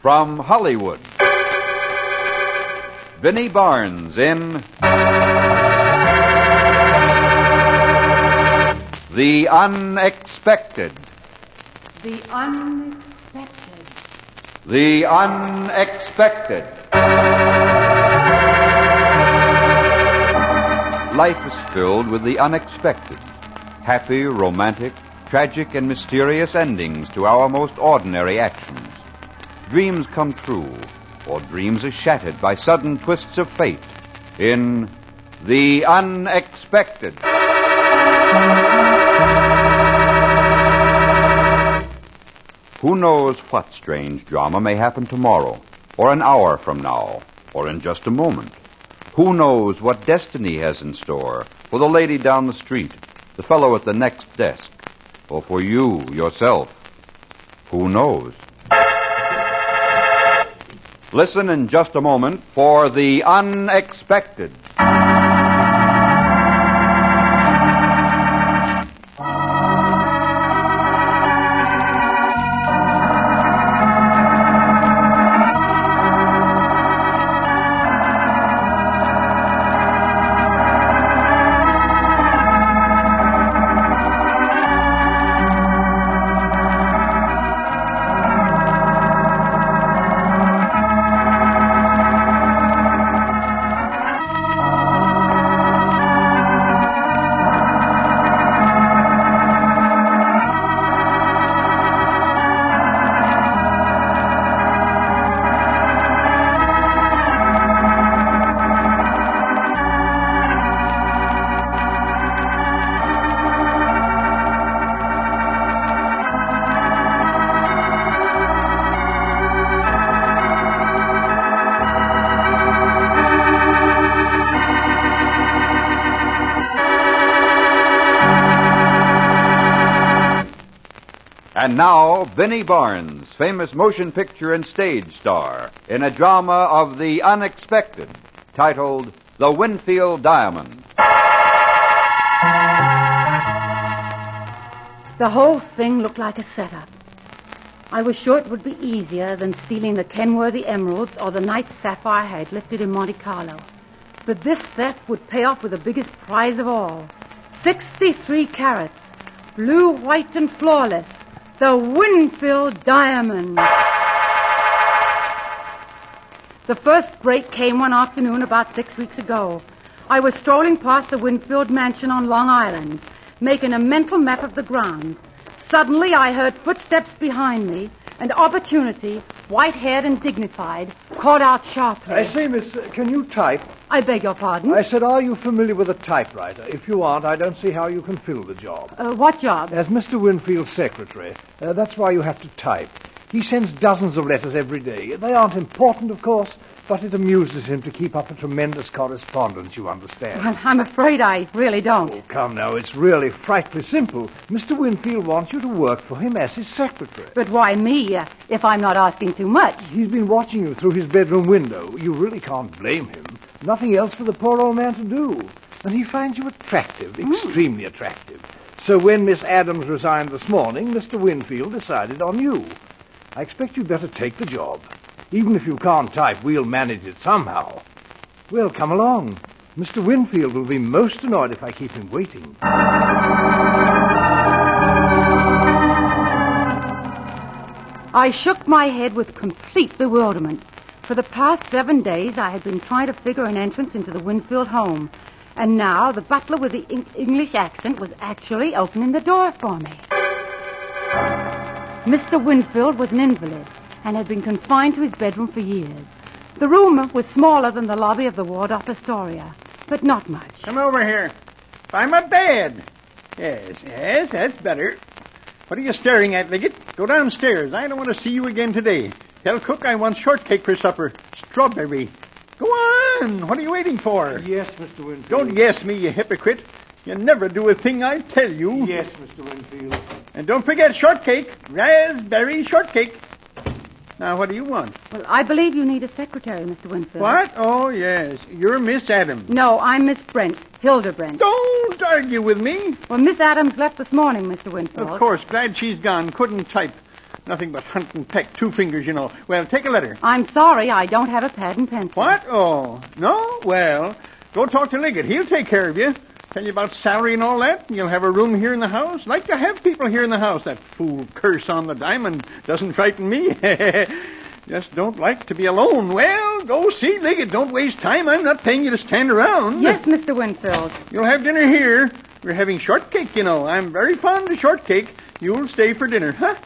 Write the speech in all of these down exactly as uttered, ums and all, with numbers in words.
From Hollywood, Vinnie Barnes in The Unexpected. The Unexpected. The Unexpected. Life is filled with the unexpected. Happy, romantic, tragic, and mysterious endings to our most ordinary actions. Dreams come true, or dreams are shattered by sudden twists of fate in The Unexpected. Who knows what strange drama may happen tomorrow, or an hour from now, or in just a moment? Who knows what destiny has in store for the lady down the street, the fellow at the next desk, or for you yourself? Who knows? Listen in just a moment for The Unexpected. And now, Vinnie Barnes, famous motion picture and stage star, in a drama of the unexpected, titled The Winfield Diamond. The whole thing looked like a setup. I was sure it would be easier than stealing the Kenworthy emeralds or the night sapphire I had lifted in Monte Carlo. But this theft would pay off with the biggest prize of all. sixty-three carats, blue, white, and flawless. The Winfield Diamond. The first break came one afternoon about six weeks ago. I was strolling past the Winfield mansion on Long Island, making a mental map of the grounds. Suddenly, I heard footsteps behind me, and Opportunity, white-haired and dignified, called out sharply. I say, miss, uh, can you type? I beg your pardon? I said, are you familiar with a typewriter? If you aren't, I don't see how you can fill the job. Uh, what job? As Mister Winfield's secretary. Uh, that's why you have to type. He sends dozens of letters every day. They aren't important, of course, but it amuses him to keep up a tremendous correspondence, you understand. Well, I'm afraid I really don't. Oh, come now, it's really frightfully simple. Mister Winfield wants you to work for him as his secretary. But why me, uh, if I'm not asking too much? He's been watching you through his bedroom window. You really can't blame him. Nothing else for the poor old man to do. And he finds you attractive, mm. extremely attractive. So when Miss Adams resigned this morning, Mister Winfield decided on you. I expect you'd better take the job. Even if you can't type, we'll manage it somehow. Well, come along. Mister Winfield will be most annoyed if I keep him waiting. I shook my head with complete bewilderment. For the past seven days, I had been trying to figure an entrance into the Winfield home. And now the butler with the en- English accent was actually opening the door for me. Mister Winfield was an invalid and had been confined to his bedroom for years. The room was smaller than the lobby of the Waldorf Astoria, but not much. Come over here. By my bed. Yes, yes, that's better. What are you staring at, Liggett? Go downstairs. I don't want to see you again today. Tell cook I want shortcake for supper. Strawberry. Go on. What are you waiting for? Yes, Mister Winfield. Don't yes me, you hypocrite. You never do a thing I tell you. Yes, Mister Winfield. And don't forget shortcake. Raspberry shortcake. Now, what do you want? Well, I believe you need a secretary, Mister Winfield. What? Oh, yes. You're Miss Adams. No, I'm Miss Brent. Hilda Brent. Don't argue with me. Well, Miss Adams left this morning, Mister Winfield. Of course. Glad she's gone. Couldn't type. Nothing but hunt and peck. Two fingers, you know. Well, take a letter. I'm sorry, I don't have a pad and pencil. What? Oh, no? Well, go talk to Liggett. He'll take care of you. Tell you about salary and all that. You'll have a room here in the house. Like to have people here in the house. That fool curse on the diamond doesn't frighten me. Just don't like to be alone. Well, go see Liggett. Don't waste time. I'm not paying you to stand around. Yes, Mister Winfield. You'll have dinner here. We're having shortcake, you know. I'm very fond of shortcake. You'll stay for dinner, huh?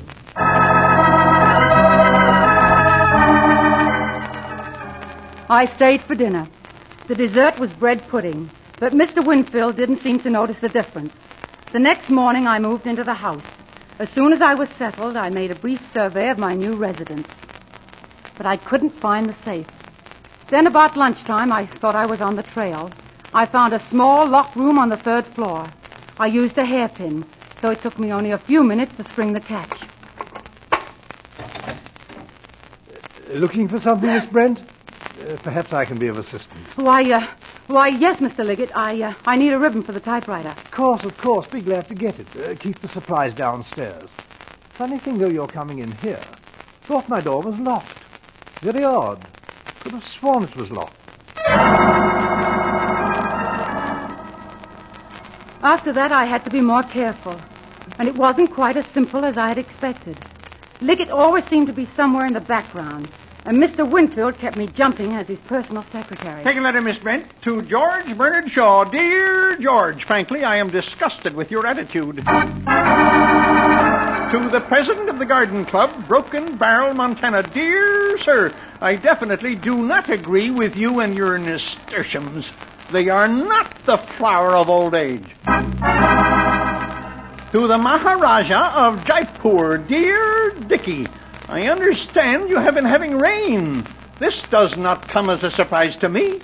I stayed for dinner. The dessert was bread pudding, but Mister Winfield didn't seem to notice the difference. The next morning, I moved into the house. As soon as I was settled, I made a brief survey of my new residence. But I couldn't find the safe. Then about lunchtime, I thought I was on the trail. I found a small locked room on the third floor. I used a hairpin, so it took me only a few minutes to spring the catch. Looking for something, Miss Brent? Uh, perhaps I can be of assistance. Why, uh, why, yes, Mister Liggett. I, uh, I need a ribbon for the typewriter. Of course, of course. Be glad to get it. Uh, keep the supplies downstairs. Funny thing, though, you're coming in here. Thought my door was locked. Very odd. Could have sworn it was locked. After that, I had to be more careful. And it wasn't quite as simple as I had expected. Liggett always seemed to be somewhere in the background. And Mister Winfield kept me jumping as his personal secretary. Take a letter, Miss Brent, to George Bernard Shaw. Dear George, frankly, I am disgusted with your attitude. To the president of the Garden Club, Broken Barrel, Montana. Dear sir, I definitely do not agree with you and your nasturtiums. They are not the flower of old age. To the Maharaja of Jaipur. Dear Dickie, I understand you have been having rain. This does not come as a surprise to me.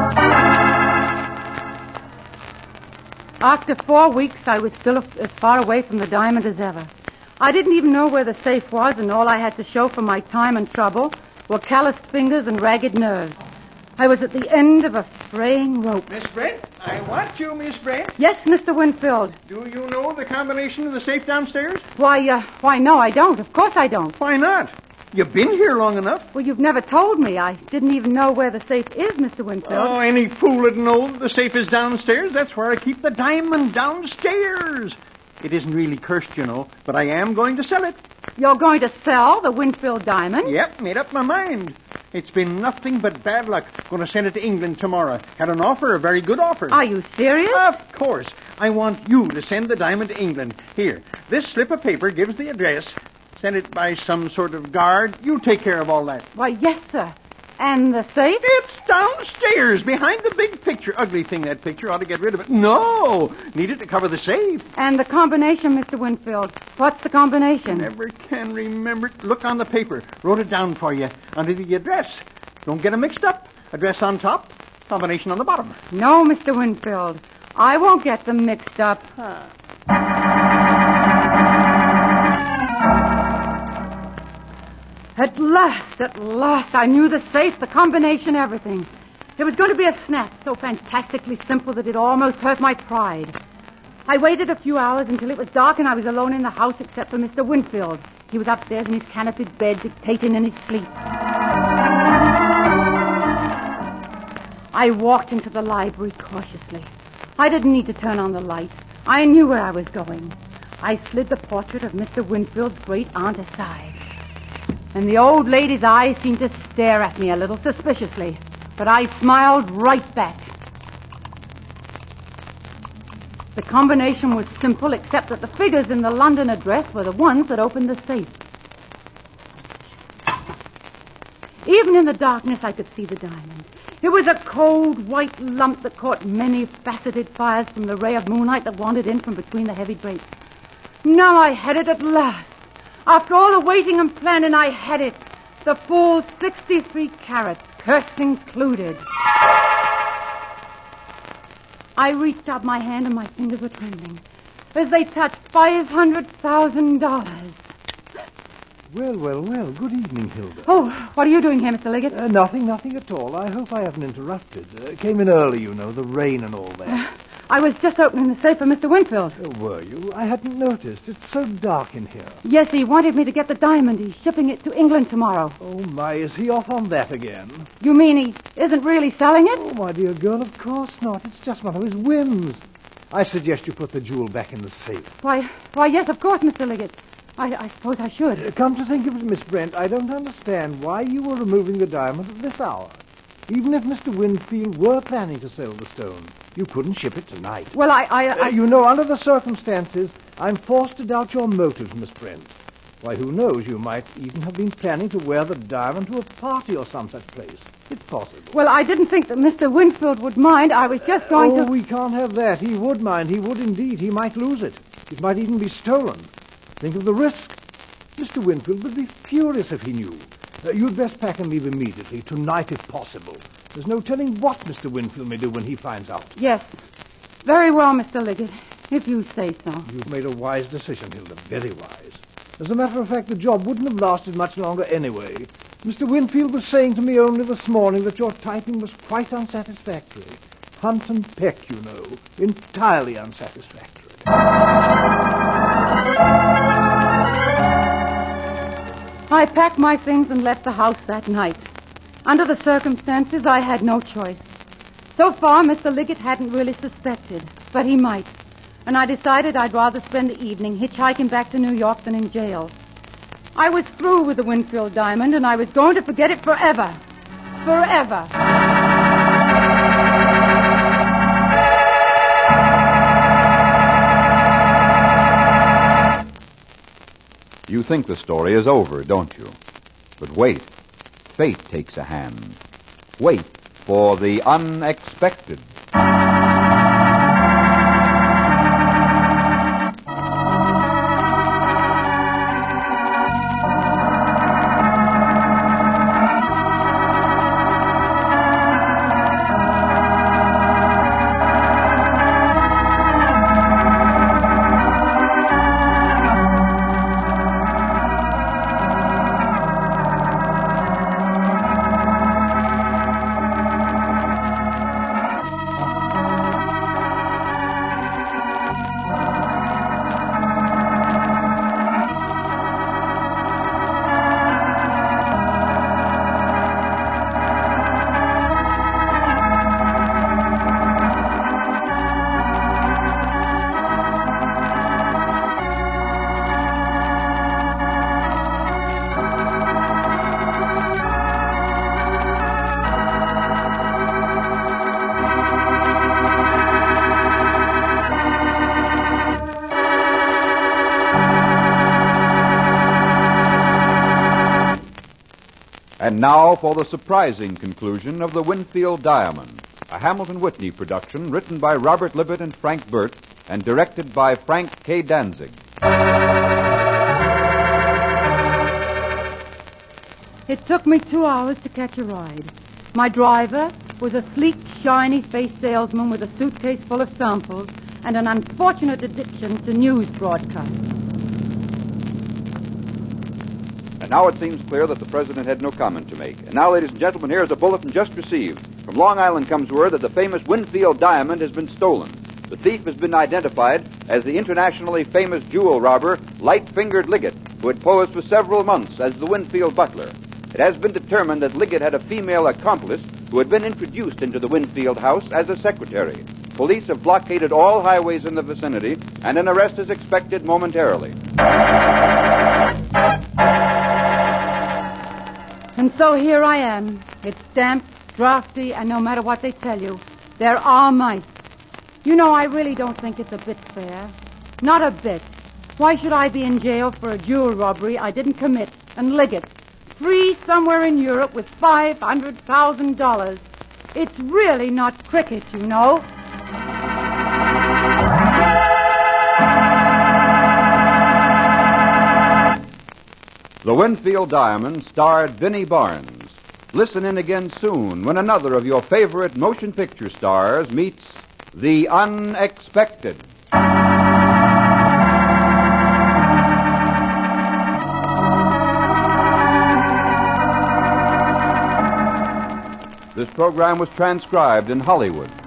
After four weeks, I was still as far away from the diamond as ever. I didn't even know where the safe was, and all I had to show for my time and trouble were calloused fingers and ragged nerves. I was at the end of a fraying rope. Miss Brent, I want you, Miss Brent. Yes, Mister Winfield. Do you know the combination of the safe downstairs? Why, uh, why, no, I don't. Of course I don't. Why not? You've been here long enough. Well, you've never told me. I didn't even know where the safe is, Mister Winfield. Oh, any fool would know that the safe is downstairs. That's where I keep the diamond, downstairs. It isn't really cursed, you know, but I am going to sell it. You're going to sell the Winfield diamond? Yep, made up my mind. It's been nothing but bad luck. Going to send it to England tomorrow. Had an offer, a very good offer. Are you serious? Of course. I want you to send the diamond to England. Here, this slip of paper gives the address. Send it by some sort of guard. You take care of all that. Why, yes, sir. And the safe? It's downstairs, behind the big picture. Ugly thing, that picture. Ought to get rid of it. No! Need it to cover the safe. And the combination, Mister Winfield. What's the combination? Never can remember it. Look on the paper. Wrote it down for you under the address. Don't get 'em mixed up. Address on top, combination on the bottom. No, Mister Winfield. I won't get them mixed up. Huh. At last, at last, I knew the safe, the combination, everything. It was going to be a snap, so fantastically simple that it almost hurt my pride. I waited a few hours until it was dark and I was alone in the house except for Mister Winfield. He was upstairs in his canopied bed, dictating in his sleep. I walked into the library cautiously. I didn't need to turn on the light. I knew where I was going. I slid the portrait of Mister Winfield's great-aunt aside. And the old lady's eyes seemed to stare at me a little suspiciously. But I smiled right back. The combination was simple, except that the figures in the London address were the ones that opened the safe. Even in the darkness, I could see the diamond. It was a cold, white lump that caught many faceted fires from the ray of moonlight that wandered in from between the heavy drapes. Now I had it at last. After all the waiting and planning, I had it. The full sixty-three carats, curse included. I reached out my hand and my fingers were trembling as they touched five hundred thousand dollars. Well, well, well. Good evening, Hilda. Oh, what are you doing here, Mister Liggett? Uh, nothing, nothing at all. I hope I haven't interrupted. Uh, came in early, you know, the rain and all that. I was just opening the safe for Mister Winfield. Oh, were you? I hadn't noticed. It's so dark in here. Yes, he wanted me to get the diamond. He's shipping it to England tomorrow. Oh, my, is he off on that again? You mean he isn't really selling it? Oh, my dear girl, of course not. It's just one of his whims. I suggest you put the jewel back in the safe. Why, why, yes, of course, Mister Liggett. I, I suppose I should. Uh, come to think of it, Miss Brent, I don't understand why you were removing the diamond at this hour. Even if Mister Winfield were planning to sell the stone, you couldn't ship it tonight. Well, I... I, I... Uh, you know, under the circumstances, I'm forced to doubt your motives, Miss Brent. Why, who knows, you might even have been planning to wear the diamond to a party or some such place. It's possible. Well, I didn't think that Mister Winfield would mind. I was just going oh, to... we can't have that. He would mind. He would indeed. He might lose it. It might even be stolen. Think of the risk. Mister Winfield would be furious if he knew. Uh, you'd best pack and leave immediately, tonight if possible. There's no telling what Mister Winfield may do when he finds out. Yes. Very well, Mister Liggett, if you say so. You've made a wise decision, Hilda, very wise. As a matter of fact, the job wouldn't have lasted much longer anyway. Mister Winfield was saying to me only this morning that your typing was quite unsatisfactory. Hunt and peck, you know, entirely unsatisfactory. I packed my things and left the house that night. Under the circumstances, I had no choice. So far, Mister Liggett hadn't really suspected, but he might. And I decided I'd rather spend the evening hitchhiking back to New York than in jail. I was through with the Winfield diamond, and I was going to forget it forever. Forever. You think the story is over, don't you? But wait. Fate takes a hand. Wait for the unexpected. And now for the surprising conclusion of The Winfield Diamond, a Hamilton Whitney production written by Robert Libet and Frank Burt and directed by Frank K. Danzig. It took me two hours to catch a ride. My driver was a sleek, shiny-faced salesman with a suitcase full of samples and an unfortunate addiction to news broadcasts. And now it seems clear that the president had no comment to make. And now, ladies and gentlemen, here is a bulletin just received. From Long Island comes word that the famous Winfield diamond has been stolen. The thief has been identified as the internationally famous jewel robber, Light-Fingered Liggett, who had posed for several months as the Winfield butler. It has been determined that Liggett had a female accomplice who had been introduced into the Winfield house as a secretary. Police have blockaded all highways in the vicinity, and an arrest is expected momentarily. And so here I am. It's damp, drafty, and no matter what they tell you, there are mice. You know, I really don't think it's a bit fair. Not a bit. Why should I be in jail for a jewel robbery I didn't commit? And Liggett, free somewhere in Europe with five hundred thousand dollars. It's really not cricket, you know. The Winfield Diamond starred Vinnie Barnes. Listen in again soon when another of your favorite motion picture stars meets the unexpected. This program was transcribed in Hollywood.